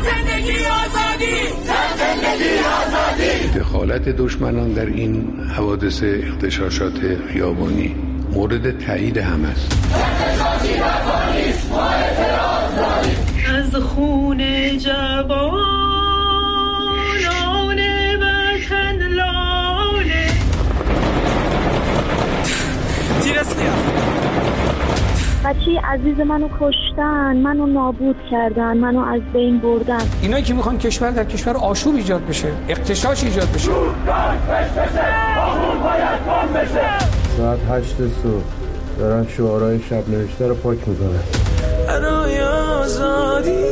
دخالت دشمنان در این حوادث اغتشاشات خیابانی مورد تایید هم است. از خون جوانان وطن لاله بچه عزیز منو کشتن، منو نابود کردن، منو از بین بردن. اینایی که میخوان کشور در کشور آشوب ایجاد بشه، اغتشاش ایجاد بشه. ساعت 8 صبح دارن شعارهای شب نوشته رو پاک میکنن. برای آزادی.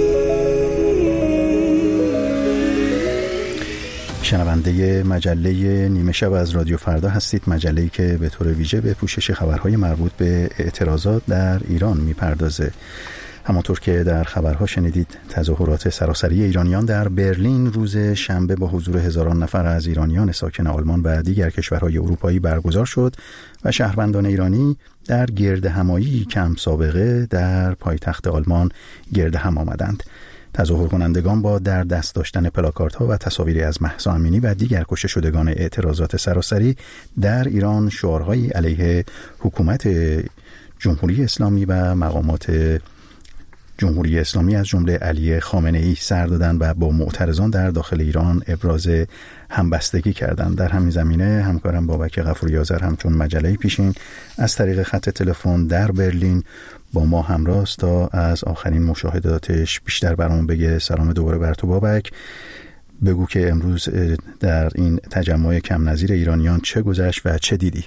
شنونده مجله نیمه شب از رادیو فردا هستید، مجله‌ای که به طور ویژه به پوشش خبرهای مربوط به اعتراضات در ایران میپردازه. همانطور که در خبرها شنیدید، تظاهرات سراسری ایرانیان در برلین روز شنبه با حضور هزاران نفر از ایرانیان ساکن آلمان و دیگر کشورهای اروپایی برگزار شد و شهروندان ایرانی در گردهمایی کم سابقه در پایتخت آلمان گرد هم آمدند. تظاهر کنندگان با در دست داشتن پلاکاردها و تصاویری از مهسا امینی و دیگر کشته شدگان اعتراضات سراسری در ایران شعارهایی علیه حکومت جمهوری اسلامی و مقامات جمهوری اسلامی از جمله علی خامنه‌ای سر دادند و با معترضان در داخل ایران ابراز همبستگی کردند. در همین زمینه همکارم بابک غفوری آذر همچون مجله پیشین از طریق خط تلفن در برلین با ما همراه است تا از آخرین مشاهداتش بیشتر برامون بگه. سلام دوباره بر تو بابک. بگو که امروز در این تجمع کم نظیر ایرانیان چه گذشت و چه دیدی؟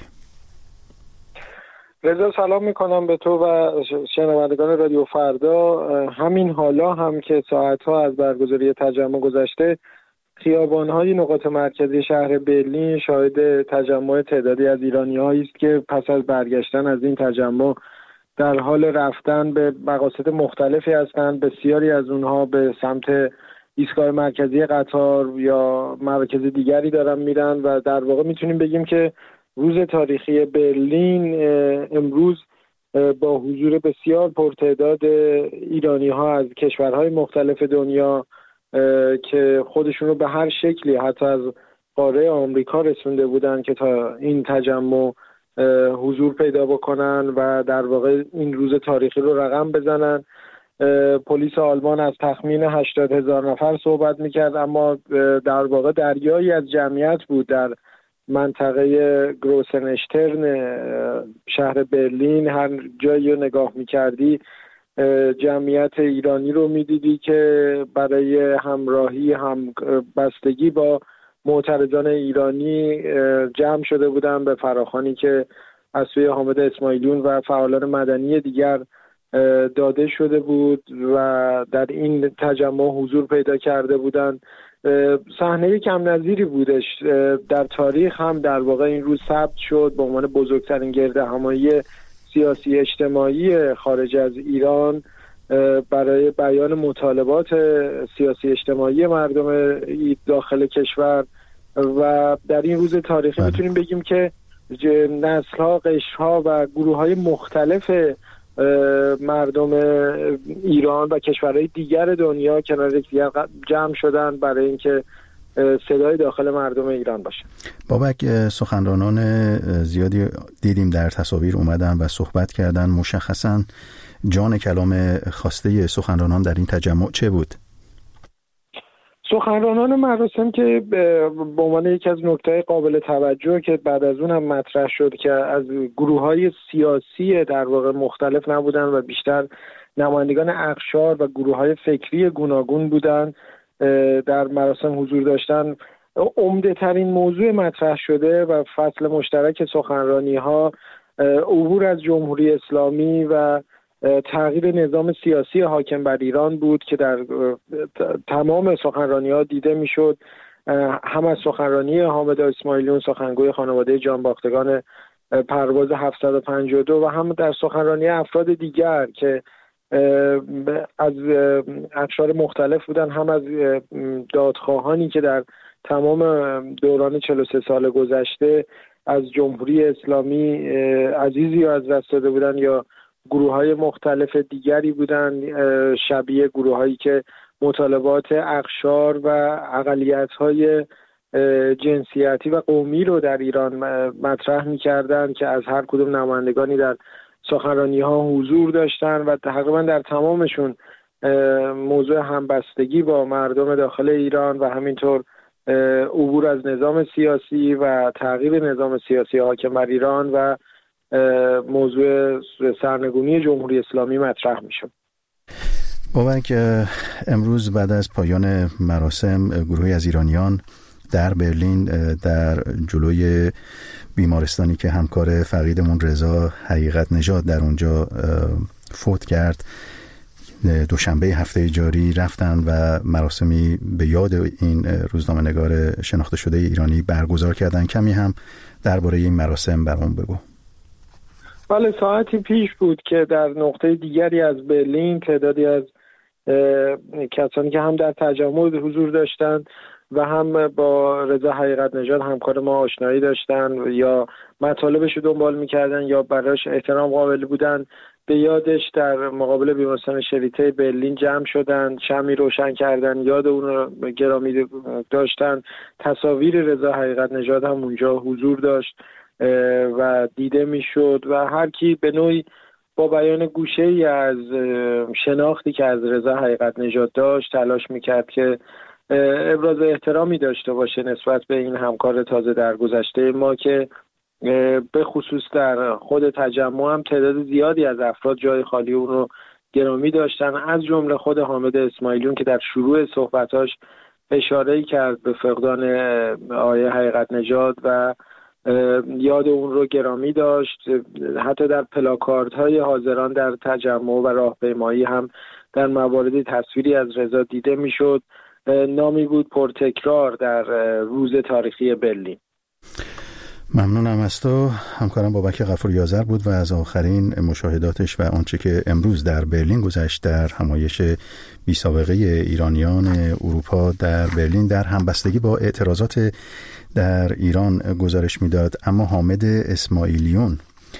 رضا سلام میکنم به تو و شنوندگان رادیو فردا. همین حالا هم که ساعتها از برگزاری تجمع گذشته، خیابان‌های نقاط مرکزی شهر برلین شاهد تجمع تعدادی از ایرانی‌هایی است که پس از برگشتن از این تجمع در حال رفتن به مقاصد مختلفی هستند. بسیاری از اونها به سمت ایستگاه مرکزی قطار یا مراکز دیگری دارن میرن و در واقع میتونیم بگیم که روز تاریخی برلین امروز با حضور بسیار پرتعداد ایرانی‌ها از کشورهای مختلف دنیا که خودشون رو به هر شکلی حتی از قاره آمریکا رسونده بودن که تا این تجمع حضور پیدا بکنن و در واقع این روز تاریخی رو رقم بزنن. پلیس آلمان از تخمین 80,000 نفر صحبت میکرد، اما در واقع دریایی از جمعیت بود در منطقه گروسنشترن شهر برلین. هر جایی رو نگاه میکردی جمعیت ایرانی رو میدیدی که برای همراهی همبستگی با معترضان ایرانی جمع شده بودن به فراخوانی که از سوی حامد اسماعیلیون و فعالان مدنی دیگر داده شده بود و در این تجمع حضور پیدا کرده بودند. صحنه کم نظیری بودش در تاریخ، هم در واقع این روز ثبت شد به عنوان بزرگترین گردهمایی سیاسی اجتماعی خارج از ایران برای بیان مطالبات سیاسی اجتماعی مردم داخل کشور. و در این روز تاریخی میتونیم بگیم که نسل‌ها، قشرها و گروه‌های مختلف مردم ایران و کشورهای دیگر دنیا کنار یکدیگر جمع شدن برای اینکه صدای داخل مردم ایران باشه. بابک، سخنرانان زیادی دیدیم در تصاویر اومدن و صحبت کردن. مشخصاً جان کلام خواسته سخنرانان در این تجمع چه بود؟ سخنرانان مراسم که به عنوان یکی از نکته قابل توجه که بعد از اون هم مطرح شد که از گروه‌های سیاسی در واقع مختلف نبودن و بیشتر نمایندگان اقشار و گروه‌های فکری گوناگون بودن در مراسم حضور داشتن. عمده ترین موضوع مطرح شده و فصل مشترک سخنرانی‌ها عبور از جمهوری اسلامی و تغییر نظام سیاسی حاکم بر ایران بود که در تمام سخنرانی‌ها دیده میشد. هم از سخنرانی حامد اسماعیلیون سخنگوی خانواده جانباختگان پرواز 752 و هم در سخنرانی افراد دیگر که از اقشار مختلف بودن، هم از دادخواهانی که در تمام دوران 43 سال گذشته از جمهوری اسلامی عزیزی از دست داده بودن یا گروه‌های مختلف دیگری بودن شبیه گروه‌هایی که مطالبات اقشار و اقلیت‌های جنسیتی و قومی رو در ایران مطرح می‌کردند که از هر کدوم نمایندگانی در سخنرانی‌ها حضور داشتن و تقریبا در تمامشون موضوع همبستگی با مردم داخل ایران و همینطور عبور از نظام سیاسی و تغییر نظام سیاسی حاکم بر ایران و موضوع سرنگونی جمهوری اسلامی مطرح می‌شد. بابک، امروز بعد از پایان مراسم گروهی از ایرانیان در برلین در جلوی بیمارستانی که همکار فقیدمون رضا حقیقت نژاد در اونجا فوت کرد دوشنبه هفته جاری رفتن و مراسمی به یاد این روزنامه‌نگار شناخته شده ایرانی برگزار کردن. کمی هم درباره این مراسم برام بگو. بله، ساعتی پیش بود که در نقطه دیگری از برلین تعدادی از کسانی که هم در تجمع حضور داشتند و هم با رضا حقیقت نژاد همکار ما آشنایی داشتن یا مطالبش رو دنبال میکردن یا براش احترام قائل بودن، به یادش در مقابل بیمارستان شریته برلین جمع شدن، شمعی روشن کردن، یاد اون رو گرامی داشتن. تصاویر رضا حقیقت نژاد هم اونجا حضور داشت و دیده میشد و هر کی به نوعی با بیان گوشه‌ای از شناختی که از رضا حقیقت نژاد داشت تلاش میکرد که ابراز احترامی داشته باشه نسبت به این همکار تازه درگذشته ما که به خصوص در خود تجمع هم تعداد زیادی از افراد جای خالی اون رو گرامی داشتن، از جمله خود حامد اسماعیلیون که در شروع صحبتاش اشاره‌ای کرد به فقدان آقای حقیقت نژاد و یاد اون رو گرامی داشت. حتی در پلاکاردهای حاضران در تجمع و راهپیمایی هم در مواردی تصویری از رضا دیده میشد. نامی بود پرتکرار در روز تاریخی برلین. ممنونم از تو. همکارم بابک غفوری آذر بود و از آخرین مشاهداتش و آنچه که امروز در برلین گذشت در همایش بی سابقه ایرانیان اروپا در برلین در همبستگی با اعتراضات در ایران گزارش میداد. اما حامد اسماعیلیون،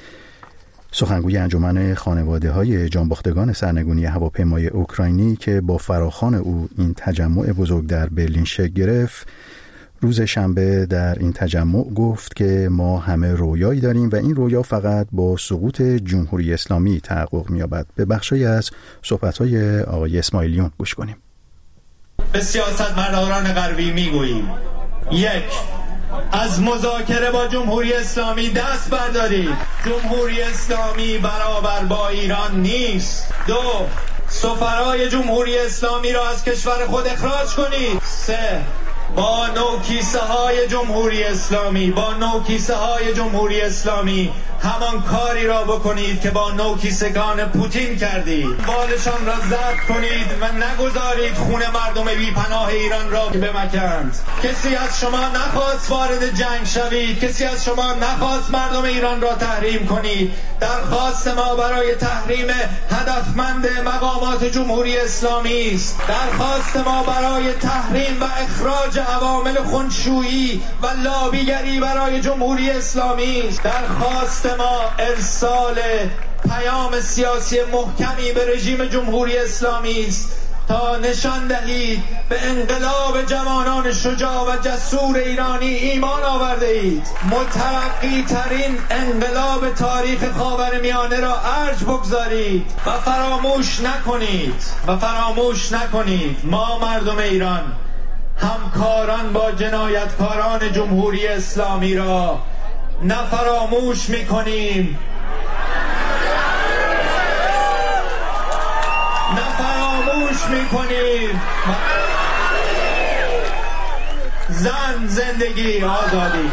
سخنگوی انجمن خانواده‌های جانباختگان سرنگونی هواپیمای اوکراینی که با فراخوان او این تجمع بزرگ در برلین شکل گرفت، روز شنبه در این تجمع گفت که ما همه رویایی داریم و این رویا فقط با سقوط جمهوری اسلامی تحقق می‌یابد. به بخشی از صحبت‌های آقای اسماعیلیون گوش کنیم. به سیاستمداران غربی میگوییم: یک، از مذاکره با جمهوری اسلامی دست بردارید. جمهوری اسلامی برابر با ایران نیست. دو، سفرای جمهوری اسلامی را از کشور خود اخراج کنید. سه، با نوکیسه های جمهوری اسلامی همان کاری را بکنید که با نوکیسگان پوتین کردید. بالشان را ضبط کنید و نگذارید خون مردم بی پناه ایران را بمکند. کسی از شما نخواست وارد جنگ شوید، کسی از شما نخواست مردم ایران را تحریم کنید. درخواست ما برای تحریم هدفمند مقامات جمهوری اسلامی است. درخواست ما برای تحریم و اخراج عوامل خونشویی و لابیگری برای جمهوری اسلامی است. درخواست ما ارسال پیام سیاسی محکمی به رژیم جمهوری اسلامی است تا نشان دهید به انقلاب جوانان شجاع و جسور ایرانی ایمان آورده اید. مترقی ترین انقلاب تاریخ خاورمیانه را ارج بگذارید و فراموش نکنید ما مردم ایران همکاران با جنایتکاران جمهوری اسلامی را نه فراموش میکنیم زن، زندگی، آزادی.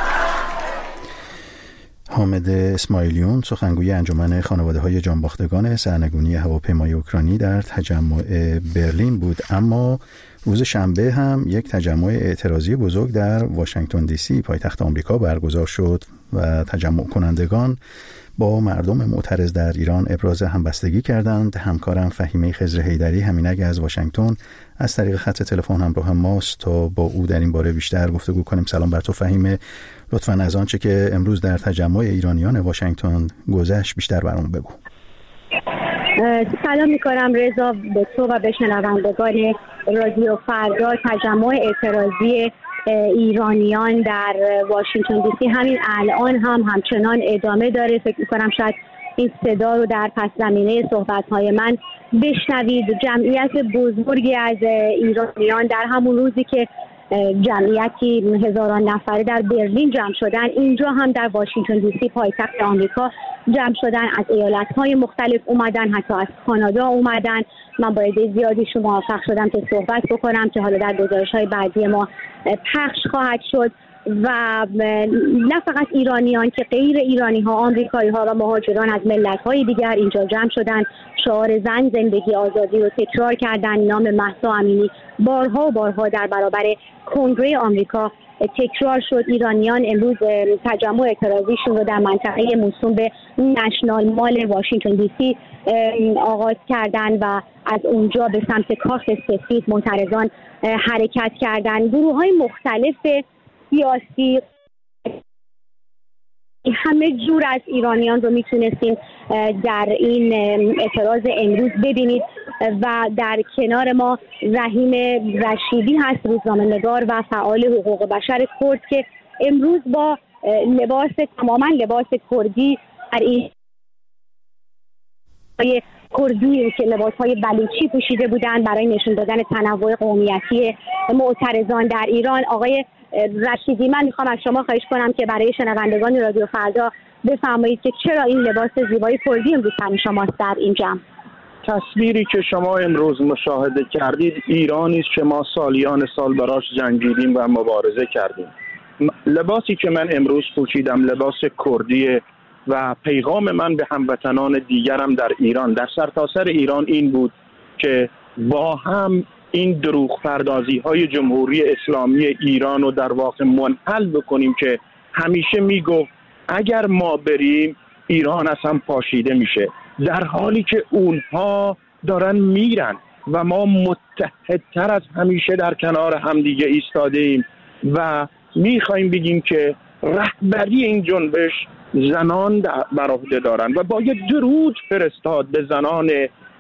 حامد اسماعیلیون، سخنگوی انجمن خانواده‌های جانباختگان سرنگونی هواپیمای اوکراینی در تجمع برلین بود. اما روز شنبه هم یک تجمع اعتراضی بزرگ در واشنگتن دی سی پایتخت آمریکا برگزار شد و تجمع کنندگان با مردم معترض در ایران ابراز همبستگی کردند. همکارم فهیمه خضر حیدری همینک از واشنگتن از طریق خط تلفن همراه ماست تا با او در این باره بیشتر گفتگو کنیم. سلام بر تو فهیمه، لطفاً از آنچه که امروز در تجمع ایرانیان واشنگتن گذشت بیشتر برام بگو. سلام میکنم رضا به تو و به شنوندگان رادیو فردا. تجمع اعتراضی ایرانیان در واشنگتن دی سی همین الان هم همچنان ادامه داره. فکر میکنم شاید این صدا رو در پس زمینه صحبت‌های من بشنوید. جمعیت بزرگی از ایرانیان در همون روزی که جمعیتی هزاران نفره در برلین جمع شدن، اینجا هم در واشنگتن دی سی پایتخت آمریکا جمع شدن. از ایالت‌های مختلف اومدن، حتی از کانادا اومدن. من با عده زیادیشون موفق شدم که صحبت بکنم که حالا در گزارش‌های بعدی ما پخش خواهد شد. و نه فقط ایرانیان که غیر ایرانی‌ها، آمریکایی‌ها و مهاجران از ملت‌های دیگر اینجا جمع شدن، شعار زن زندگی آزادی رو تکرار کردن. نام مهسا امینی بارها و بارها در برابر کنگره آمریکا تکرار شد. ایرانیان امروز تجمع اعتراضیشون رو در منطقه موسوم به نشنال مال واشنگتن دی سی آغاز کردن و از اونجا به سمت کاخ سفید معترضان حرکت کردن. گروه‌های مختلف سیاسی، همه جور از ایرانیان رو میتونستیم در این اعتراض امروز ببینید. و در کنار ما رحیم رشیدی هست، روزنامه‌نگار و فعال حقوق بشر کرد که امروز با تماما لباس کردی در این کردی که لباس‌های بلوچی پوشیده بودند برای نشون دادن تنوع قومیتی معترضان در ایران. آقای رشیدی، من میخوام از شما خواهش کنم که برای شنوندگان رادیو فردا بفرمایید که چرا این لباس زیبای کردی امروز هم شماست در این جمع. تصویری که شما امروز مشاهده کردید ایرانی است که ما سالیان سال براش جنگیدیم و مبارزه کردیم. لباسی که من امروز پوشیدم لباس کردیه و پیغام من به هموطنان دیگرم در ایران، در سرتاسر ایران این بود که با هم این دروغ پردازی های جمهوری اسلامی ایران رو در واقع منحل بکنیم که همیشه میگفت اگر ما بریم ایران اصلا پاشیده میشه، در حالی که اونها دارن میرن و ما متحدتر از همیشه در کنار همدیگه ایستاده ایم و میخوایم بگیم که رهبری این جنبش زنان بر عهده دارن و باید درود فرستاد به زنان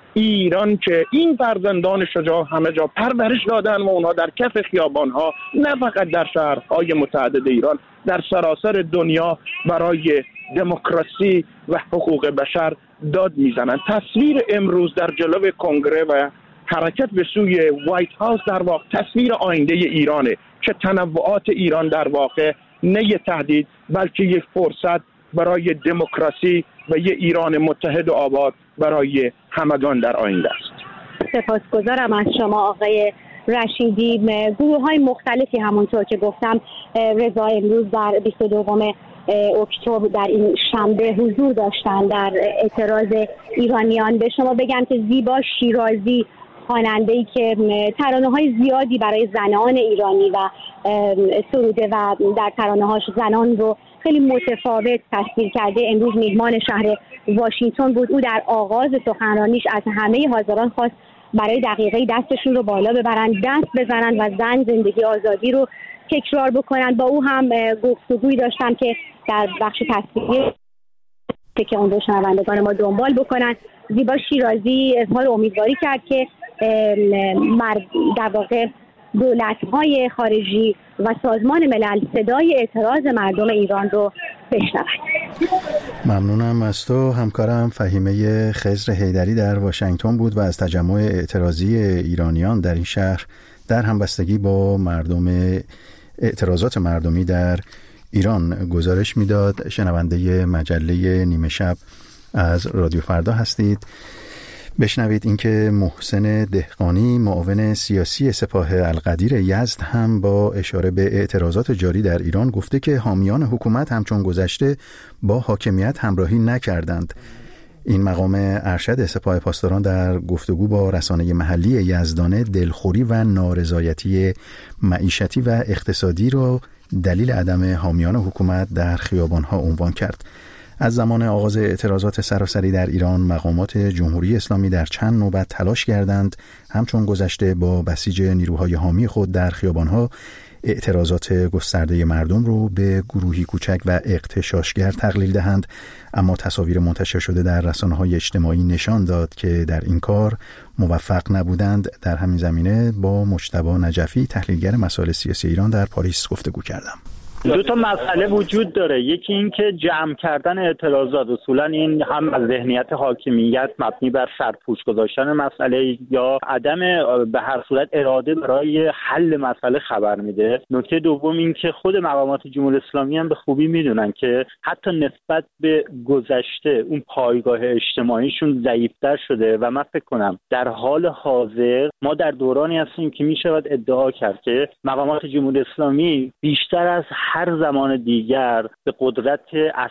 ایران که این فرزندان شجاع همه جا پرورش دادن و اونها در کف خیابانها، نه فقط در شهرهای متعدد ایران، در سراسر دنیا برای دموکراسی و حقوق بشر داد میزنن. تصویر امروز در جلو کنگره و حرکت به سوی وایت هاوس در واقع تصویر آینده ایرانه که تنوعات ایران در واقع نه یه تهدید بلکه یک فرصت برای دموکراسی و یه ایران متحد و آباد برای همگان در آینده است. سپاسگزارم از شما آقای رشیدی. گروه‌های مختلفی همونطور که گفتم رضا امروز در 22 اکتبر در این شنبه حضور داشتن در اعتراض ایرانیان. به شما بگم که زیبا شیرازی، خواننده‌ای که ترانه‌های زیادی برای زنان ایرانی و سروده و در ترانه‌هاش زنان رو خیلی متفاوت تصویر کرده، امروز میهمان شهر واشنگتن بود. او در آغاز سخنرانیش از همه حاضران خواست برای دقیقه دستشون رو بالا ببرن، دست بزنن و زن زندگی آزادی رو تکرار بکنن. با او هم گفتگویی داشتم که در بخش تصویری که اون رو شنوندگان ما دنبال بکنن. زیبا شیرازی اظهار امیدواری کرد که در واقع دولت‌های خارجی و سازمان ملل صدای اعتراض مردم ایران رو بشنود. ممنونم از تو. همکارم فهیمه خضر حیدری در واشنگتن بود و از تجمع اعتراضی ایرانیان در این شهر در همبستگی با اعتراضات مردمی در ایران گزارش میداد. شنونده مجله نیمه شب از رادیو فردا هستید. بشنوید اینکه محسن دهقانی معاون سیاسی سپاه القدیر یزد هم با اشاره به اعتراضات جاری در ایران گفته که حامیان حکومت همچون گذشته با حاکمیت همراهی نکردند. این مقام ارشد سپاه پاسداران در گفتگو با رسانه محلی یزدانه دلخوری و نارضایتی معیشتی و اقتصادی را دلیل عدم حامیان حکومت در خیابانها عنوان کرد. از زمان آغاز اعتراضات سراسری در ایران مقامات جمهوری اسلامی در چند نوبت تلاش کردند همچون گذشته با بسیج نیروهای حامی خود در خیابانها اعتراضات گسترده مردم رو به گروهی کوچک و اغتشاشگر تقلیل دهند، اما تصاویر منتشر شده در رسانه‌های اجتماعی نشان داد که در این کار موفق نبودند. در همین زمینه با مجتبی نجفی تحلیلگر مسائل سیاسی ایران در پاریس گفتگو کردم. دو تا مسئله وجود داره. یکی این که جمع کردن اعتراضات اصولا این هم از ذهنیت حاکمیت مبنی بر سرپوش گذاشتن مسئله یا عدم به هر صورت اراده برای حل مسئله خبر میده. نکته دوم این که خود مقامات جمهوری اسلامی هم به خوبی میدونن که حتی نسبت به گذشته اون پایگاه اجتماعیشون ضعیف‌تر شده و من فکر کنم در حال حاضر ما در دورانی هستیم که میشود ادعا کرد که مقامات جمهوری اسلامی بیشتر از هر زمان دیگر به قدرت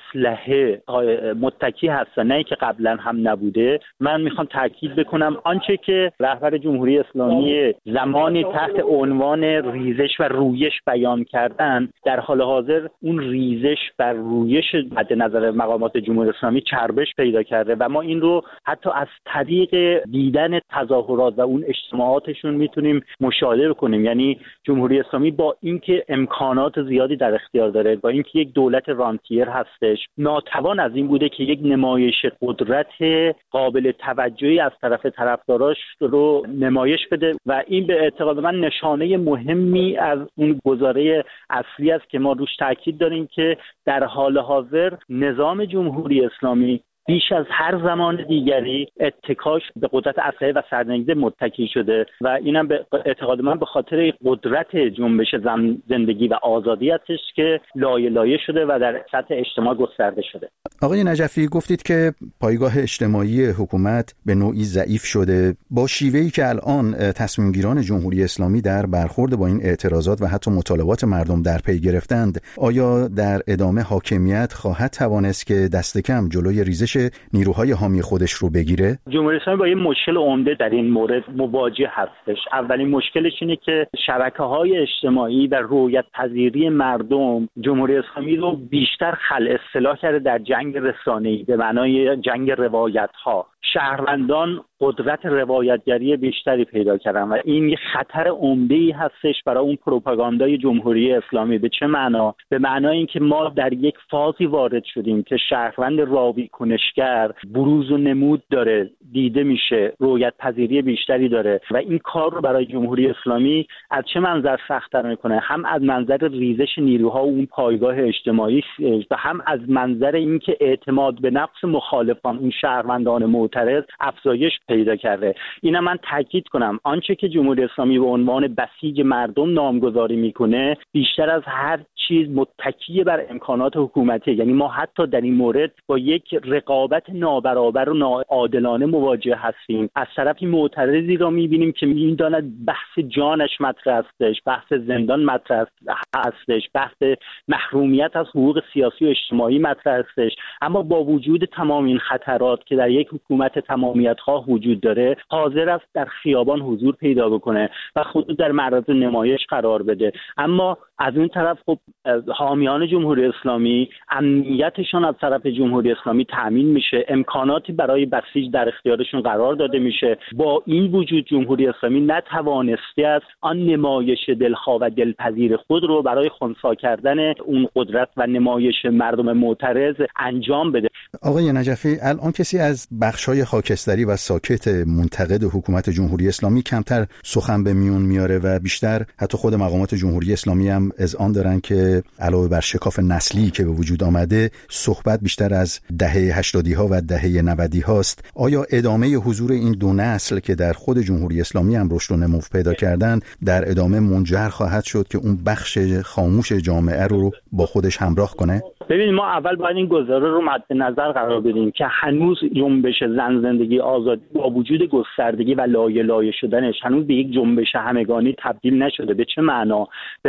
اسلحه متکی هستن، نه که قبلا هم نبوده. من میخوام تاکید بکنم آنچه که رهبر جمهوری اسلامی زمانی تحت عنوان ریزش و رویش بیان کردن، در حال حاضر اون ریزش و رویش مد نظر مقامات جمهوری اسلامی چربش پیدا کرده و ما این رو حتی از طریق دیدن تظاهرات و اون اجتماعاتشون میتونیم مشاهده کنیم. یعنی جمهوری اسلامی با اینکه امکانات زیادی در اختیار داره، با اینکه یک دولت رانتیر هستش، ناتوان از این بوده که یک نمایش قدرت قابل توجهی از طرف طرفداراش رو نمایش بده و این به اعتقاد من نشانه مهمی از اون گزاره اصلی است که ما روش تاکید داریم که در حال حاضر نظام جمهوری اسلامی بیش از هر زمان دیگری اتکاش به قدرت اسلحه و سرنگیزه متکی شده و اینم به اعتقاد من به خاطر قدرت جنبش زندگی و آزادی هستش که لایه لایه شده و در سطح اجتماع گسترده شده. آقای نجفی گفتید که پایگاه اجتماعی حکومت به نوعی ضعیف شده. با شیوهی که الان تصمیم گیران جمهوری اسلامی در برخورد با این اعتراضات و حتی مطالبات مردم در پی گرفتند، آیا در ادامه حاکمیت خواهد توانست که دست کم جلوی ریزش نیروهای حامی خودش رو بگیره؟ جمهوری اسلامی با یه مشکل عمده در این مورد مواجه هستش. اولین مشکلش اینه که شبکه‌های اجتماعی و رویت پذیری مردم جمهوری اسلامی رو بیشتر خلع اصطلاح کرده در جنگ رسانه‌ای به معنای جنگ روایت‌ها. شهروندان قدرت روایتگری بیشتری پیدا کردن و این یه خطر عمده‌ای هستش برای اون پروپاگاندای جمهوری اسلامی. به چه معنا؟ به معنای اینکه ما در یک فازی وارد شدیم که شهروند راوی کنشگر بروز و نمود داره، دیده میشه، رویت پذیری بیشتری داره و این کار رو برای جمهوری اسلامی از چه منظر سخت‌تر میکنه؟ هم از منظر ریزش نیروها و اون پایگاه اجتماعی و هم از منظر اینکه اعتماد به نفس مخالفان اون شهروندان معترض افزایش پیدا کرده. اینا من تاکید کنم آنچه که جمهوری اسلامی به عنوان بسیج مردم نامگذاری میکنه بیشتر از هر چیز متکی بر امکانات حکومتی. یعنی ما حتی در این مورد با یک رقابت نابرابر و ناعادلانه مواجه هستیم. از طرفی معترضی را میبینیم که میداند بحث جانش مطرح هستش، بحث زندان مطرح هستش، بحث محرومیت از حقوق سیاسی و اجتماعی مطرح هستش، اما با وجود تمام این خطرات که در یک حکومت تمامیت خواه وجود داره حاضر است در خیابان حضور پیدا بکنه و خود در معرض نمایش قرار بده. اما از اون طرف خب حامیان جمهوری اسلامی امنیتشان از طرف جمهوری اسلامی تامین میشه، امکاناتی برای بسیج در اختیارشون قرار داده میشه. با این وجود جمهوری اسلامی نتوانسته است آن نمایش دلخواه و دلپذیر خود رو برای خنثی کردن اون قدرت و نمایش مردم معترض انجام بده. آقای نجفی، الان کسی از بخش‌های خاکستری و ساکت منتقد حکومت جمهوری اسلامی کمتر سخن به میون میاره و بیشتر حتی خود مقامات جمهوری اسلامی هم اذعان دارن که علاوه بر شکاف نسلی که به وجود آمده صحبت بیشتر از دهه 80 ها و دهه 90 هاست. آیا ادامه حضور این دو نسل که در خود جمهوری اسلامی هم رشد و نمو پیدا کردن در ادامه منجر خواهد شد که اون بخش خاموش جامعه رو با خودش همراه کنه؟ ببینید ما اول باید این گزاره رو مد نظر قرار بدیم که هنوز جنبش زن زندگی آزادی با وجود گستردگی و لایه لایه شدنش هنوز به یک جنبش همگانی تبدیل نشده. به چه معنا؟ به معنای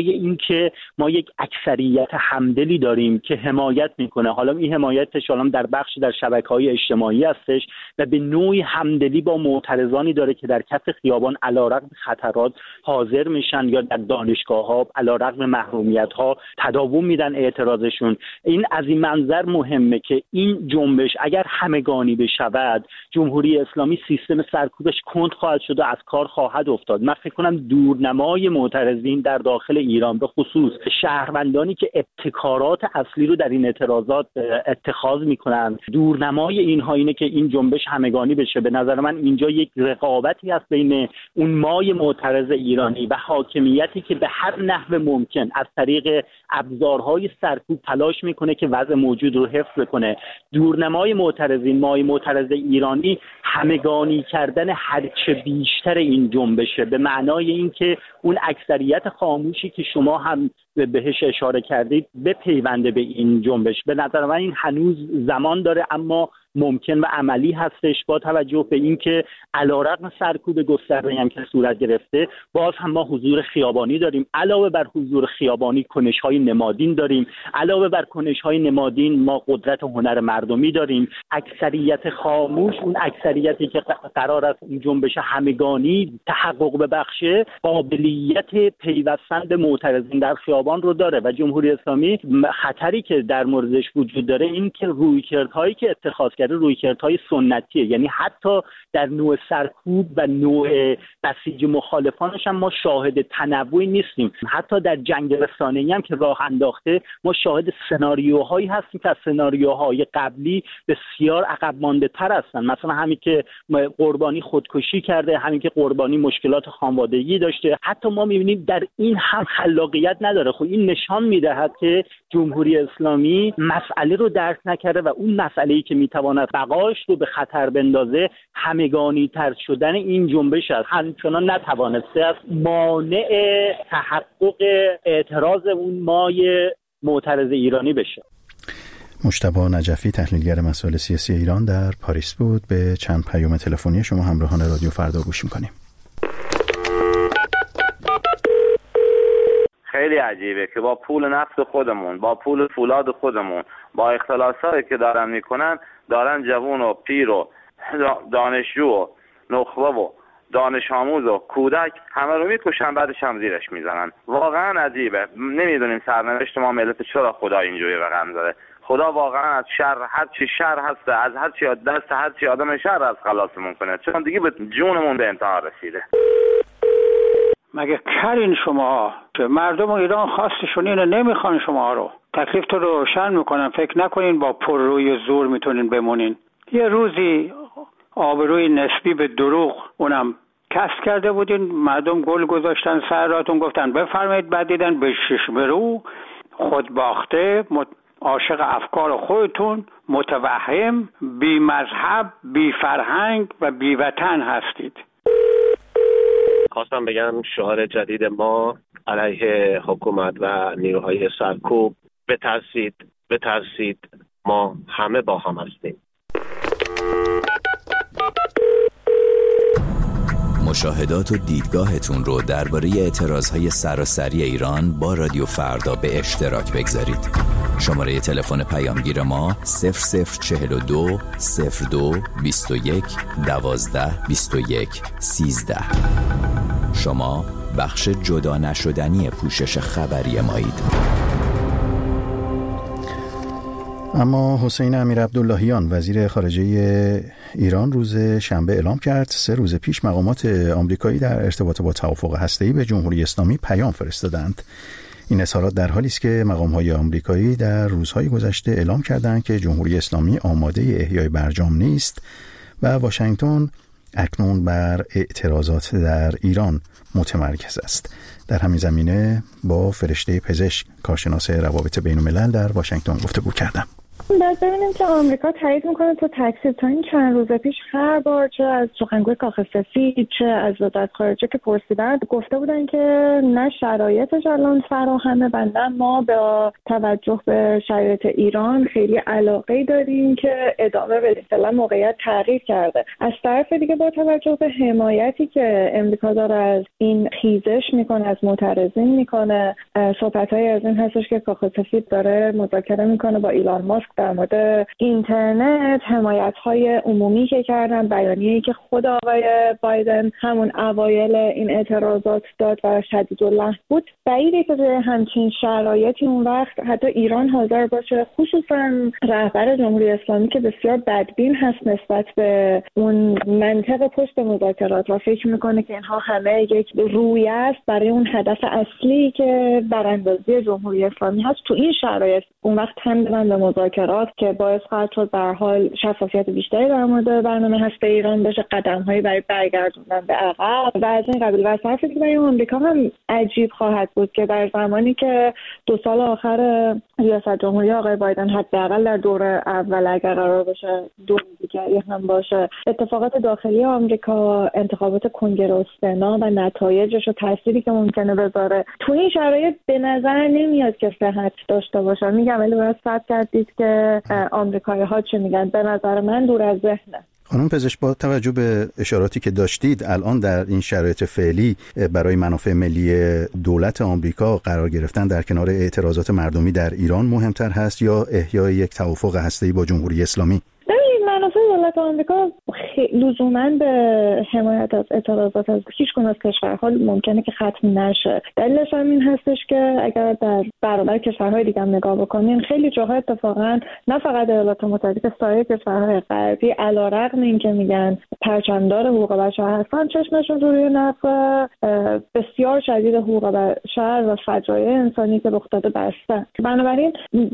معنای این که ما یک اکثریت همدلی داریم که حمایت میکنه. حالا این حمایتش حالا در بخشی در شبکه‌های اجتماعی هستش و به نوعی همدلی با معترضانی داره که در کف خیابان علیرغم خطرات حاضر میشن یا در دانشگاه‌ها علیرغم محرومیت‌ها تداوم میدن اعتراضشون. این از این منظر مهمه که این جنبش اگر همگانی بشود، جمهوری اسلامی سیستم سرکوبش کند خواهد شد و از کار خواهد افتاد. من فکر کنم دورنمای معترضین در داخل ایران، به خصوص شهروندانی که ابتکارات اصلی رو در این اعتراضات اتخاذ میکنن، دورنمای اینها اینه که این جنبش همگانی بشه. به نظر من اینجا یک رقابتی هست بین اون مای معترض ایرانی و حاکمیتی که به هر نحو ممکن از طریق ابزارهای سرکوب تلاش میکنه که وضع موجود رو حفظ کنه. دورنمای معترضین، مای معترض ایرانی، همگانی کردن هرچه بیشتر این جنبشه، به معنای اینکه اون اکثریت خاموشی که شما هم بهش اشاره کردید بپیونده به این جنبش. به نظر من این هنوز زمان داره، اما ممکن و عملی هستش، با توجه به اینکه علیرغم سرکوب گسترده‌ای هم که صورت گرفته، باز هم ما حضور خیابانی داریم. علاوه بر حضور خیابانی کنش‌های نمادین داریم، علاوه بر کنش‌های نمادین ما قدرت هنر مردمی داریم. اکثریت خاموش، اون اکثریتی که قرار است این جنبش همگانی تحقق ببخشه، قابلیت پیوستن به معترضین در خیابان رو داره و جمهوری اسلامی خطری که در موردش وجود داره این که رویکردهایی که اتخاذ کرده رویکردهای سنتیه. یعنی حتی در نوع سرکوب و نوع بسیج مخالفانش هم ما شاهد تنوعی نیستیم. حتی در جنگ رسانه‌ای هم که راه انداخته ما شاهد سناریوهایی هستیم که از سناریوهای قبلی بسیار عقب مانده تر هستن. مثلا همین که قربانی خودکشی کرده، همین که قربانی مشکلات خانوادگی داشته. حتی ما می‌بینیم در این هم خلاقیت نداره. خب این نشان می‌دهد که جمهوری اسلامی مسئله رو درک نکرده و اون مسئله‌ای که می‌تواند بقاش رو به خطر بندازه همگانی تر شدن این جنبش است. همچنان نتوانسته است مانع تحقق اعتراض اون مای معترض ایرانی بشه. مجتبی نجفی، تحلیلگر مسائل سیاسی ایران، در پاریس بود. به چند پیام تلفنی شما همراهان رادیو فردا گوش می‌کنیم. خیلی عجیبه که با پول نفت خودمون، با پول فولاد خودمون، با اختلاسایی که دارن میکنن، دارن جوون و پیر و دانشجو و نخبه و دانش آموز و کودک همه رو میکشن، بعدش هم زیرش میزنن. واقعا عجیبه. نمیدونیم سرنوشت ما ملت چرا خدا اینجوری رقم زده. خدا واقعا از شر، هر چی شر هست، از هر چی دست هر چی آدم شر از خلاصمون کنه، چون دیگه به جونمون به انتها رسیده. مگه کرین شما که مردم ایران خواستشون اینو نمیخوان شما رو. تکلیفتون رو روشن میکنن، فکر نکنین با پرروی زور میتونین بمونین. یه روزی آبروی نسبی به دروغ اونم کسب کرده بودین، مردم گل گذاشتن سر راتون، گفتن بفرمایید، بعد دیدن به ششمرو خودباخته، عاشق افکار خودتون، متوهم، بی مذهب، بی فرهنگ و بی وطن هستید. خواستم بگم شعار جدید ما علیه حکومت و نیروهای سرکوب: بترسید، ما همه با هم هستیم. مشاهدات و دیدگاهتون رو درباره اعتراضهای سراسری ایران با رادیو فردا به اشتراک بگذارید. شماره تلفن پیامگیر ما 0042 02 21 12 21 13. شما بخش جدا نشدنی پوشش خبری مایید. اما حسین امیر عبداللهیان، وزیر خارجه ایران، روز شنبه اعلام کرد 3 روز پیش مقامات آمریکایی در ارتباط با توافق هسته‌ای به جمهوری اسلامی پیام فرستادند. این اظهارات در حالی است که مقام‌های آمریکایی در روزهای گذشته اعلام کردند که جمهوری اسلامی آماده احیای برجام نیست و واشنگتن اکنون بر اعتراضات در ایران متمرکز است. در همین زمینه با فرشته پزشک، کارشناس روابط بین‌الملل در واشنگتن گفتگو کردم. باید ببینیم که آمریکا تایید میکنه تو تکثیر. تا این چند روز پیش هر بار چه از سخنگوی کاخ سفید چه از وزارت خارجه که پرسیدن گفته بودن که نه شرایطش الان فراهمه و نه ما با توجه به شرایط ایران خیلی علاقه داریم که ادامه بدیم. فعلا موقعیت تغییر کرده. از طرف دیگه با توجه به حمایتی که امریکا داره از این خیزش میکنه، از معترضین میکنه، صحبت‌های از این هستش که کاخ سفید داره مذاکره میکنه با ایلان ماسک در مورد اینترنت، حمایت‌های عمومی که کردن، بیانیه‌ای که خود آقای بایدن همون اوایل این اعتراضات داد و شدیداللحن بود. بعیده که در همچین شرایطی اون وقت حتی ایران حاضر باشه، خصوصا رهبر جمهوری اسلامی که بسیار بدبین هست نسبت به اون منطق پشت مذاکرات و فکر میکنه که اینها همه یک رویه است برای اون هدف اصلی که براندازی جمهوری اسلامی هست. تو این شرایط اون وقت هم بدن به مذاکرات که باعث خواهد شد به هر حال شفافیت بیشتری در مورد برنامه هسته ایران بشه، قدم‌هایی برای برگردوندن به عقب و از این قبیل. و صرف که برای آمریکا هم عجیب خواهد بود که در زمانی که 2 سال آخر ریاست جمهوری آقای بایدن حداقل در دور اول اگر قرار باشه دور دیگری هم باشه، اتفاقات داخلی آمریکا، انتخابات کنگره و سنا و نتایجش و تأثیری که ممکنه بذاره تو این شرایط به نظر نمیاد که صحت داشته باشه. میگم ولی باید صحبت کردید که آمریکایی‌ها چه میگن. به نظر من دور از ذهنه. خانم پزشک، با توجه به اشاراتی که داشتید الان در این شرایط فعلی برای منافع ملی دولت آمریکا قرار گرفتن در کنار اعتراضات مردمی در ایران مهمتر هست یا احیای یک توافق هسته‌ای با جمهوری اسلامی؟ منافع دولت آمریکا لزوما به حمایت از اعتراضات از هیچ گونه از کشورها ممکنه که ختم نشه. دلیلش هم این هستش که اگر در برابر کشورهای دیگه هم نگاه بکنین، خیلی جاها اتفاقا نه فقط ایالات متحده که سایر کشورهای غربی علیرغم اینکه میگن پرچمدار حقوق بشر هستن، چشمشون روی نقض بسیار شدید حقوق بشر و فجایع انسانی که رخ داده بستن. بنابراین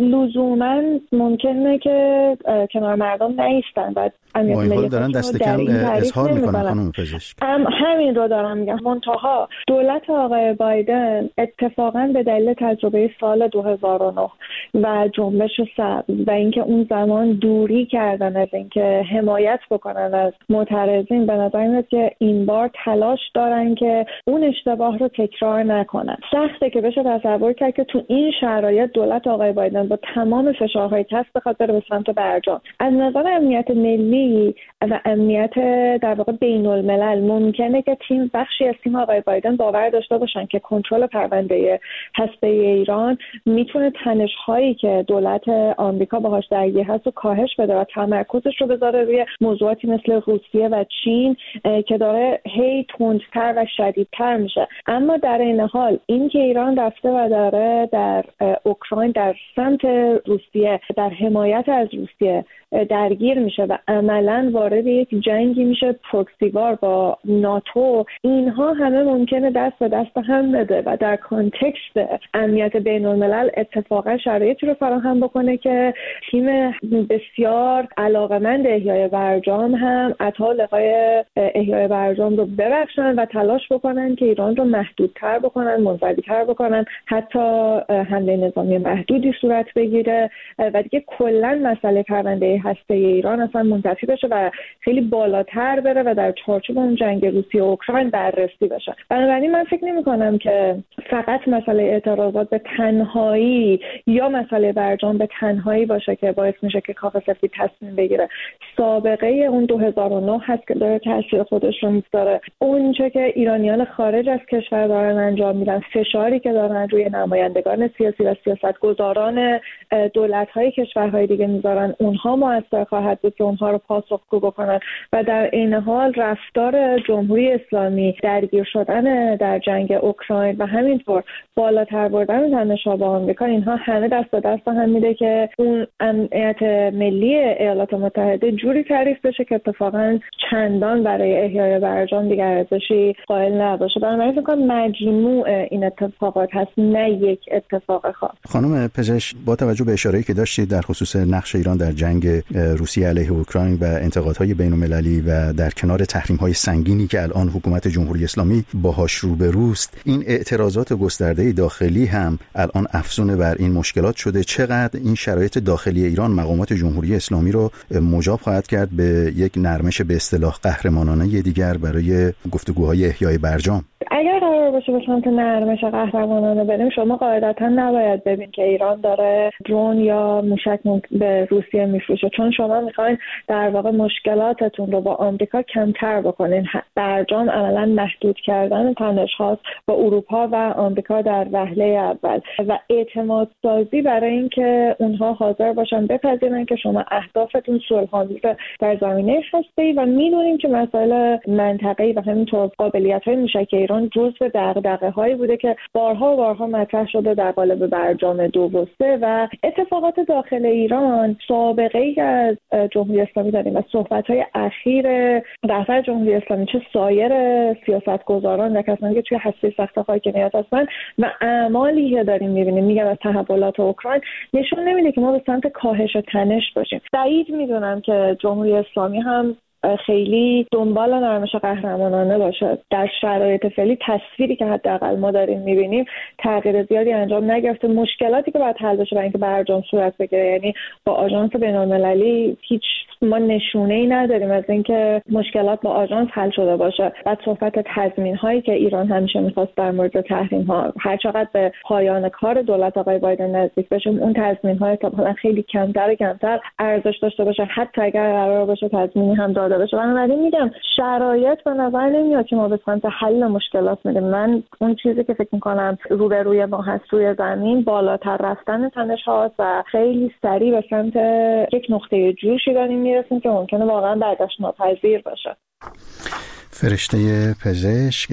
لزوما ممکنه که کنار مردم نیستن و با این حال دارن دست کم اظهار میکنن. خانم پزشک، همین رو دارم میگم. منتها دولت آقای بایدن اتفاقا به دلیل تجربه سال 2009 و جنبش سبز و اینکه اون زمان دوری کردن از اینکه حمایت بکنن از معترضین، به نظر میاد که این بار تلاش دارن که اون اشتباه رو تکرار نکنن. سخته که بشه تصور کرد که تو این شرایط دولت آقای بایدن با تمام فشارهای که هست بخواد بره به سمت برجام. از نظر امنیت ملی و امنیت در واقع بین الملل ممکنه که بخشی از تیم آقای بایدن باور داشته باشن که کنترل پرونده هسته ایران میتونه تنش‌هایی که دولت آمریکا باهاش درگیر هست رو کاهش بده و تمرکزش رو بذاره روی موضوعاتی مثل روسیه و چین که داره هی تندتر و شدیدتر میشه. اما در این حال این که ایران رفته و داره در اوکراین در سمت روسیه در حمایت از روسیه درگیر میشه و عملاً وارد یک جنگی میشه پروکسیوار با ناتو، اینها همه ممکنه دست به دست هم بده و در کانتکست امنیت بین الملل اتفاقا شرایطی رو فراهم بکنه که تیم بسیار علاقمند احیای برجام هم عطا لقای احیای برجام رو ببخشن و تلاش بکنن که ایران رو محدودتر بکنن، منزوی‌تر بکنن، حتی حمله نظامی محدودی صورت بگیره و دیگه کلا مسئله پرونده هسته ایران اصلا منتفی بشه و خیلی بالاتر بره و در چارچوب اون جنگ روسیه و اوکراین بررسی بشه. بنابراین من فکر نمی‌کنم که فقط مسئله اعتراضات به تنهایی یا مسئله برجام به تنهایی باشه که باعث میشه که کاخ سفید تصمیم بگیره. سابقه اون 2009 هست که داره تاثیر خودش رو میذاره. اون چه که ایرانیان خارج از کشور دارن انجام میدن، فشاری که دارن روی نمایندگان سیاسی و سیاستگزاران دولت‌های کشورهای دیگه میذارن، اونها مؤثر خواهد بود که اونها رو پاسخگو بکنن و در این حال رفتار جمهوری اسلامی، درگیر شدن در جنگ اوکراین و همینطور بالاتر بردن تنش‌ها با آمریکا، اینها همه دست به دست هم میده که اون امنیت ملی ایالات متحده جوری تعریف بشه که اتفاقا چندان برای احیای برجام دیگر ارزشی قائل نباشه. بنابراین فکر کنم مجموع این اتفاقات هست، نه یک اتفاق خاص. خانم پزشک، با توجه به اشاره‌ای که داشتید در خصوص نقش ایران در جنگ روسیه علیه اوکراین و انتقادهای بین‌المللی و در کنار تحریم‌های سنگینی که الان حکومت جمهوری اسلامی باهاش روبروست، این اعتراضات گسترده داخلی هم الان افزون بر این مشکلات شده. چقدر این شرایط داخلی ایران مقامات جمهوری اسلامی رو مجاب خواهد کرد به یک نرمش به اصطلاح قهرمانانه دیگر برای گفتگوهای احیای برجام؟ اگر قرار باشه به سمت نرمش قهرمانانه بریم، شما قاعدتا نباید ببین که ایران داره درون یا موشک به روسیه میفروشه، چون شما میخواین در واقع مشکلاتتون رو با آمریکا کمتر بکنین. برجام عملا محدود کردن تنش هاست با اروپا و آمریکا در وهله اول و اعتماد سازی برای اینکه اونها حاضر باشن بپذیرن که شما اهدافتون صلح‌آمیز در زمینه هسته‌ای و میدونیم که مسائل منطقه‌ای و همینطور قابلیت‌های موشک ایران جزو دغدغه‌هایی بوده که بارها مطرح شده در قالب برجام 2 و 3 و اتفاقات داخل ایران سابقه‌ای از جمهوری اسلامی داریم و صحبت‌های اخیر رهبر جمهوری اسلامی چه سایر سیاستگزاران و کسانی که توی هسته سخت حاکمیت هستن و اعمالی که داریم می‌بینیم میگم از تحولات اوکراین نشون نمیده که ما به سمت کاهش تنش باشیم. بعید میدونم که جمهوری اسلامی هم خیلی دنبال نرمش قهرمانانه باشه. در شرایط فعلی تصویری که حداقل ما داریم می‌بینیم تغییر زیادی انجام نگرفته. مشکلاتی که باید حل بشه برای اینکه برجام صورت بگیره، یعنی با آژانس بین‌المللی هیچ ما نشونه‌ای نداریم از اینکه مشکلات با آژانس حل شده باشه. بعد صحبت تضمین‌هایی که ایران همیشه می‌خواست در مورد تحریم‌ها، هر چقدر به پایان کار دولت آقای بایدن نزدیک بشیم اون تضمین‌ها تا خیلی کمتر ارزش داشته باشه، حتی اگر قرار باشه تضمینی هم داده بشه. بنابراین میگم شرایط به نظر نمیاد که ما به سمت حل مشکلات میریم. من اون چیزی که فکر میکنم روبروی ما هست روی زمین بالاتر رفتن تنش هاست و خیلی سریع به سمت یک نقطه جوشی داریم میرسیم که ممکنه واقعا برگشت ناپذیر باشه. فرشته پزشک،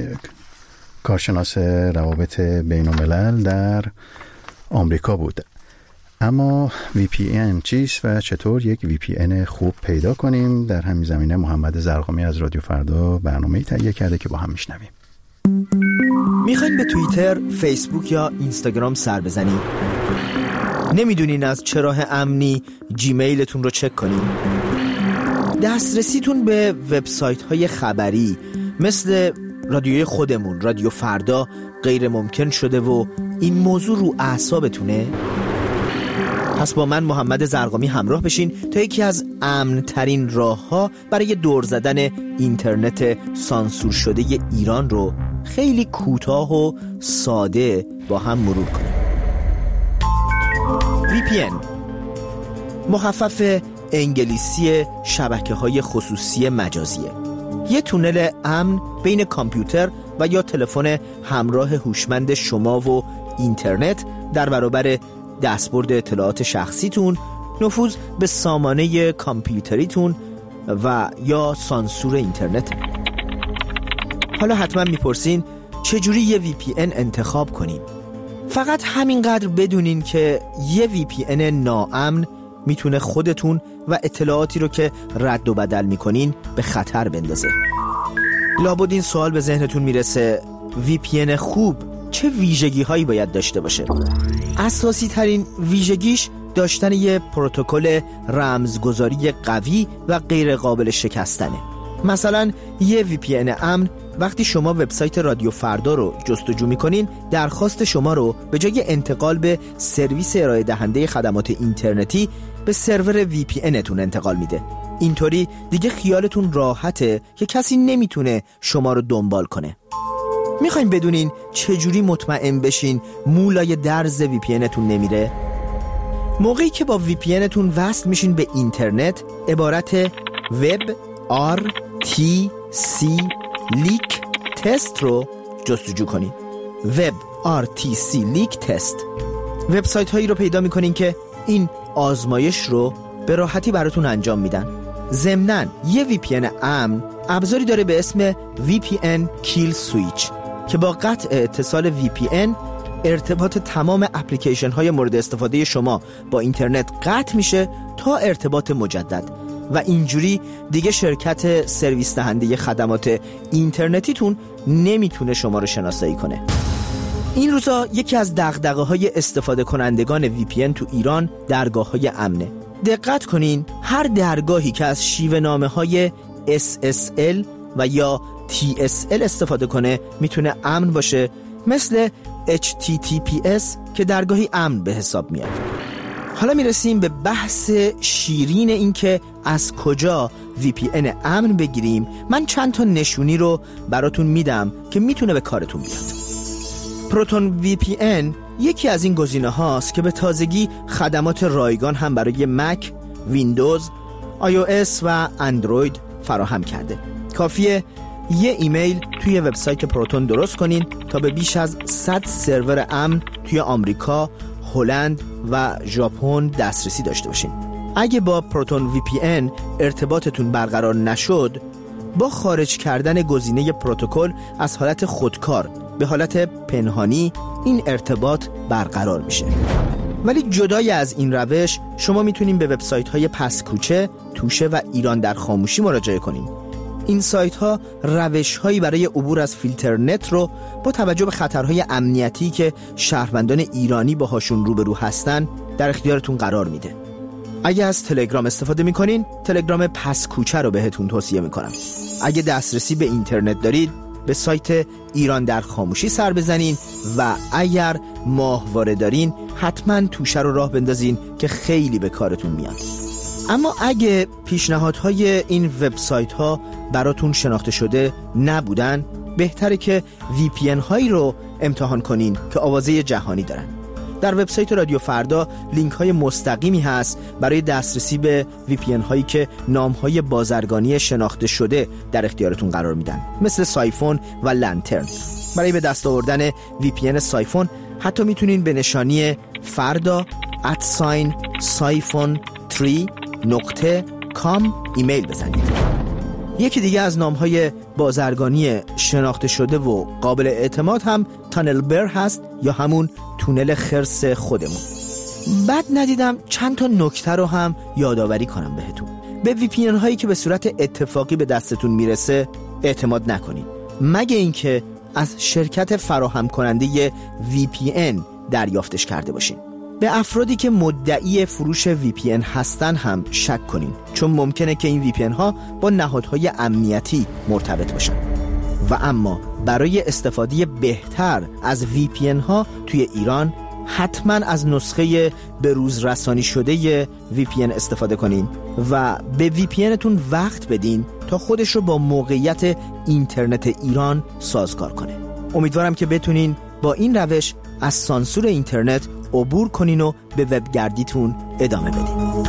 کارشناس روابط بین‌الملل در آمریکا بود. اما VPN چیست و چطور یک VPN خوب پیدا کنیم؟ در همین زمینه محمد زرقامی از رادیو فردا برنامه‌ای تهیه کرده که با هم میشنویم. میخواین به توییتر، فیسبوک یا اینستاگرام سر بزنید؟ نمیدونین از چه راه امنی جیمیلتون رو چک کنین؟ دسترسیتون به وبسایت‌های خبری مثل رادیوی خودمون، رادیو فردا غیر ممکن شده و این موضوع رو اعصابتونه؟ پس با من محمد زرقامی همراه بشین تا یکی از امن‌ترین راه‌ها برای دور زدن اینترنت سانسور شده ایران رو خیلی کوتاه و ساده با هم مرور کنیم. VPN مخفف انگلیسی شبکه‌های خصوصی مجازیه. یه تونل امن بین کامپیوتر و یا تلفن همراه هوشمند شما و اینترنت در برابر دستبرد اطلاعات شخصیتون، نفوذ به سامانه کامپیوتریتون و یا سانسور اینترنت. حالا حتما میپرسین چجوری یه VPN انتخاب کنیم؟ فقط همینقدر بدونین که یه VPN ناامن میتونه خودتون و اطلاعاتی رو که رد و بدل میکنین به خطر بندازه. لابد این سوال به ذهنتون میرسه VPN خوب چه ویژگی هایی باید داشته باشه؟ اساسی ترین ویژگیش داشتن یه پروتکل رمزگذاری قوی و غیر قابل شکستنه. مثلا یه VPN امن وقتی شما وبسایت رادیو فردا رو جستجو میکنین درخواست شما رو به جای انتقال به سرویس ارائه دهنده خدمات اینترنتی به سرور VPN تون انتقال میده. اینطوری دیگه خیالتون راحته که کسی نمیتونه شما رو دنبال کنه. میخواین بدونین چجوری مطمئن بشین مولای درز VPN تون نمیره؟ موقعی که با VPN تون وصل میشین به اینترنت عبارت WebRTC لیک تست رو جستجو کنین. WebRTC لیک تست وبسایت هایی رو پیدا میکنین که این آزمایش رو به راحتی براتون انجام میدن. ضمناً یه VPN امن ابزاری داره به اسم VPN Kill Switch که با قطع اتصال VPN ارتباط تمام اپلیکیشن های مورد استفاده شما با اینترنت قطع میشه تا ارتباط مجدد و اینجوری دیگه شرکت سرویس دهنده خدمات اینترنتیتون نمیتونه شما رو شناسایی کنه. این روزا یکی از دغدغه‌های استفاده کنندگان VPN تو ایران درگاه‌های امنه. دقت کنین هر درگاهی که از شیوه نامه های SSL و یا TSL استفاده کنه میتونه امن باشه، مثل HTTPS که درگاهی امن به حساب میاد. حالا میرسیم به بحث شیرین این که از کجا VPN امن بگیریم. من چند تا نشونی رو براتون میدم که میتونه به کارتون بیاد. پروتون VPN یکی از این گزینه هاست که به تازگی خدمات رایگان هم برای مک، ویندوز، iOS و اندروید فراهم کرده. کافیه یه ایمیل توی وبسایت پروتون درست کنین تا به بیش از 100 سرور امن توی آمریکا، هلند و ژاپن دسترسی داشته باشین. اگه با پروتون VPN ارتباطتون برقرار نشد، با خارج کردن گزینه پروتکل از حالت خودکار به حالت پنهانی این ارتباط برقرار میشه. ولی جدای از این روش شما میتونین به وبسایت‌های پسکوچه، توشه و ایران در خاموشی مراجعه کنین. این سایت ها روش هایی برای عبور از فیلترنت رو با توجه به خطرهای امنیتی که شهروندان ایرانی باهاشون روبرو هستن در اختیارتون قرار میده. اگه از تلگرام استفاده میکنین، تلگرام پسکوچه رو بهتون توصیه میکنم. اگه دسترسی به اینترنت دارید، به سایت ایران در خاموشی سر بزنین و اگر ماهواره دارین حتما توشه رو راه بندازین که خیلی به کارتون میاد. اما اگه پیشنهادهای این وبسایت ها براتون شناخته شده نبودن، بهتره که VPN هایی رو امتحان کنین که آوازه جهانی دارن. در وبسایت رادیو فردا لینک های مستقیمی هست برای دسترسی به VPN هایی که نام های بازرگانی شناخته شده در اختیارتون قرار میدن، مثل سایفون و لنترن. برای به دست آوردن VPN سایفون حتی میتونین به نشانی فردا @siphon3.com ایمیل بزنید. یکی دیگه از نام‌های بازرگانی شناخته شده و قابل اعتماد هم تانل بر هست یا همون تونل خرس خودمون. بعد ندیدم چند تا نکته رو هم یادآوری کنم بهتون. به VPN هایی که به صورت اتفاقی به دستتون میرسه اعتماد نکنید، مگه اینکه از شرکت فراهم کننده VPN دریافتش کرده باشین. به افرادی که مدعی فروش VPN هستن هم شک کنین، چون ممکنه که این VPN ها با نهادهای امنیتی مرتبط باشن. و اما برای استفاده بهتر از VPN ها توی ایران حتما از نسخه به روز رسانی شده VPN استفاده کنین و به VPN تون وقت بدین تا خودش رو با موقعیت اینترنت ایران سازگار کنه. امیدوارم که بتونین با این روش از سانسور اینترنت عبور کنین و به وبگردیتون ادامه بدین.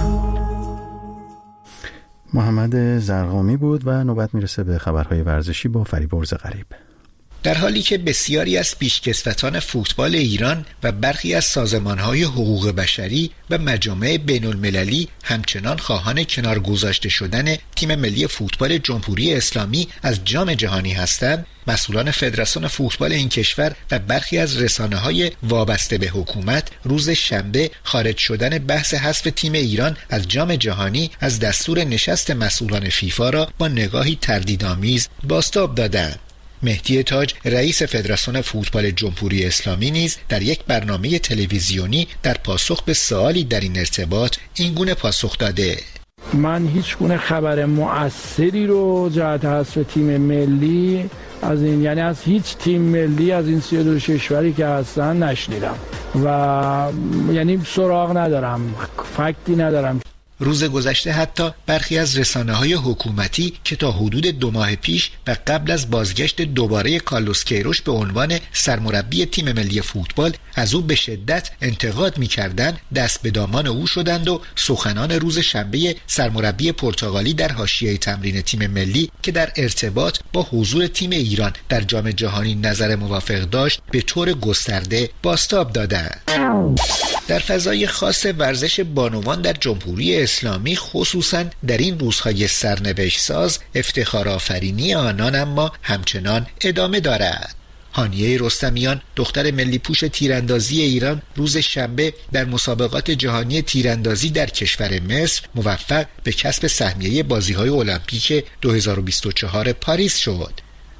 محمد زرقامی بود و نوبت میرسه به خبرهای ورزشی با فریبرز غریب. در حالی که بسیاری از پیشکسوتان فوتبال ایران و برخی از سازمان‌های حقوق بشری و مجامع بین‌المللی همچنان خواهان کنار گذاشته شدن تیم ملی فوتبال جمهوری اسلامی از جام جهانی هستند، مسئولان فدراسیون فوتبال این کشور و برخی از رسانه‌های وابسته به حکومت روز شنبه خارج شدن بحث حذف تیم ایران از جام جهانی از دستور نشست مسئولان فیفا را با نگاهی تردیدآمیز بازتاب دادند. مهدی تاج رئیس فدراسیون فوتبال جمهوری اسلامی نیز در یک برنامه تلویزیونی در پاسخ به سوالی در این ارتباط این گونه پاسخ داده: من هیچ گونه خبر مؤثری رو جهت حذف تیم ملی از این، یعنی از هیچ تیم ملی از این 32 کشوری که هستن نشنیدم و یعنی سراغ ندارم، فکتی ندارم. روز گذشته حتی برخی از رسانه‌های حکومتی که تا حدود 2 ماه پیش و قبل از بازگشت دوباره کارلوس کیروش به عنوان سرمربی تیم ملی فوتبال از او به شدت انتقاد می‌کردند، دست به دامان او شدند و سخنان روز شنبه سرمربی پرتغالی در حاشیه تمرین تیم ملی که در ارتباط با حضور تیم ایران در جام جهانی نظر موافق داشت به طور گسترده بازتاب دادند. در فضای خاص ورزش بانوان در جمهوری اسلامی، خصوصا در این روزهای سرنوشت ساز، افتخار آفرینی آنان اما همچنان ادامه دارد. هانیه رستمیان دختر ملی پوش تیراندازی ایران روز شنبه در مسابقات جهانی تیراندازی در کشور مصر موفق به کسب سهمیه بازی‌های المپیک 2024 پاریس شد.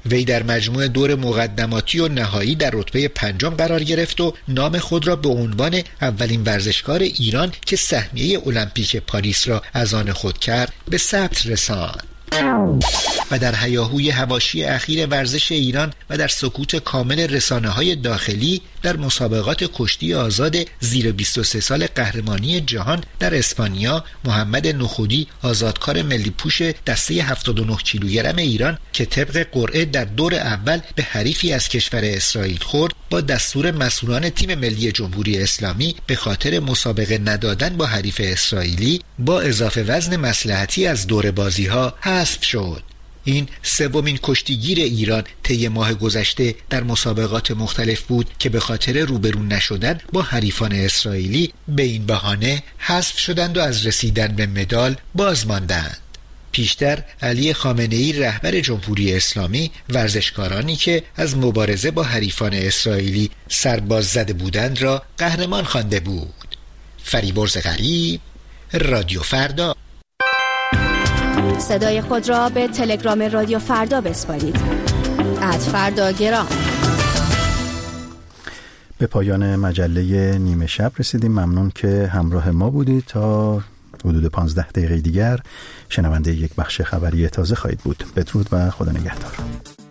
وی در مجموع دور مقدماتی و نهایی در رتبه 5 قرار گرفت و نام خود را به عنوان اولین ورزشکار ایران که سهمیه المپیک پاریس را از آن خود کرد به ثبت رساند. و در هیاهوی حواشی اخیر ورزش ایران و در سکوت کامل رسانه‌های داخلی، در مسابقات کشتی آزاد زیر 23 سال قهرمانی جهان در اسپانیا، محمد نخودی آزادکار ملی پوش دسته 79 کیلوگرم ایران که طبق قرعه در دور اول به حریفی از کشور اسرائیل خورد، با دستور مسئولان تیم ملی جمهوری اسلامی به خاطر مسابقه ندادن با حریف اسرائیلی با اضافه وزن مصلحتی از دور بازی‌ها حذف شد. این سومین کشتیگیر ایران طی ماه گذشته در مسابقات مختلف بود که به خاطر روبرو نشدن با حریفان اسرائیلی به این بهانه حذف شدند و از رسیدن به مدال باز ماندند. پیشتر علی خامنه‌ای رهبر جمهوری اسلامی ورزشکارانی که از مبارزه با حریفان اسرائیلی سرباز زده بودند را قهرمان خوانده بود. فریبرز غریب، رادیو فردا. صدای خود را به تلگرام رادیو فردا بسپارید. @فرداگرام. به پایان مجله نیمه شب رسیدیم. ممنون که همراه ما بودید. تا حدود 15 دقیقه دیگر شنونده یک بخش خبری تازه خواهید بود. بدرود و خدا نگهدار.